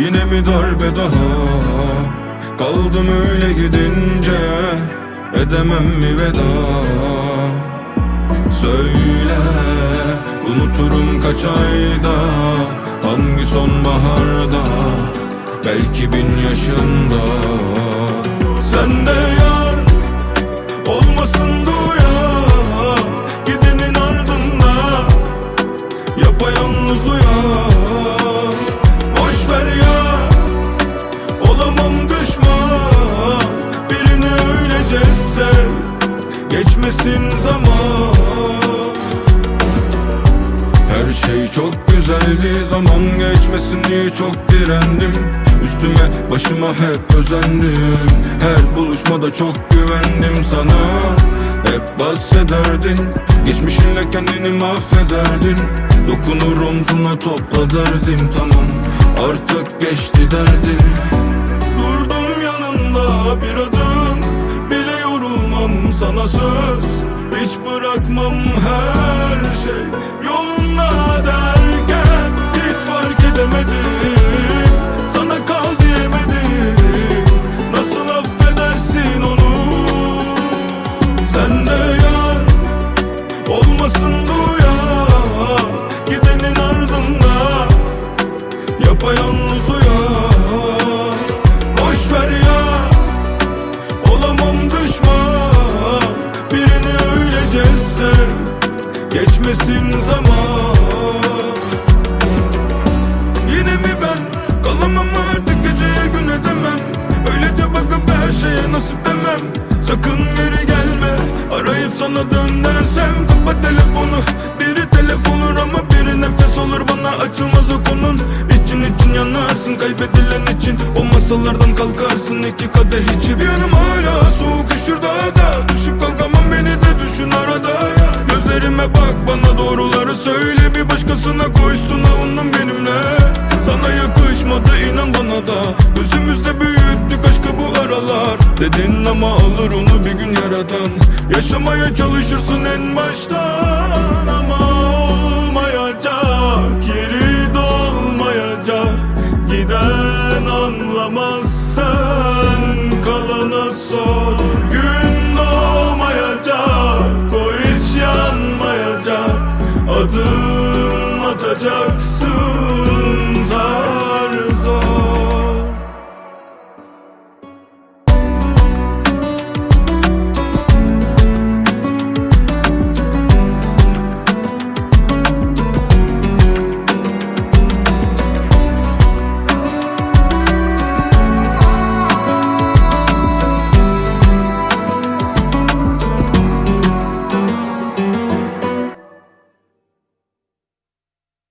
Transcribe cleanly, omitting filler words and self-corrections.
Yine mi darbe daha? Kaldım öyle gidince, edemem mi veda? Söyle, unuturum kaç ayda, hangi sonbaharda, belki 1000 yaşında. Sen de yar olmasın duyan, gidenin ardında yapayalnız uyan. Boş ver ya, olamam düşman, birini öylece sev, geçmesin zaman. Her şey çok güzeldi, zaman geçmesin diye çok direndim. Üstüme başıma hep özendim, her buluşmada çok güvendim sana. Hep bahsederdin, geçmişinle kendini mahvederdin. Dokunur omzuna topla derdim, tamam artık geçti derdin. Durdum yanında bir adım bile yorulmam, sana söz hiç bırakmam. Her şey yolunda derken hiç fark edemedim, sana kal diyemedim. Nasıl affedersin onu? Sen de yar olmasın duyan, gidenin ardında yapayalnız uyan. Boş ver ya, olamam düşman, birini öylece sev, geçmesin zaman. Yine mi ben kalamam artık, geceye gün edemem, öylece bakıp her şeye nasip demem. Sakın geri gelme, arayıp sana dön dersem kapat telefonu. Biri telefon olur ama biri nefes olur, bana açılmaz o konun. İçin yanarsın kaybedilen için, o masalardan kalkarsın 2 kadeh içip. Yanım hala soğuk üşür daha da, düşüp kalkamam beni de düşün arada. Gözlerime bak, bana doğruları söyle, bir başkasına koştun avundun benimle. Sana yakışmadı inan bana da, gözümüzde büyüttük aşkı bu aralar. Dedin ama alır onu bir gün yaradan, yaşamaya çalışırsın en baştan. Ama olmayacak, yeri dolmayacak, giden anlamaz, sen kalana sor.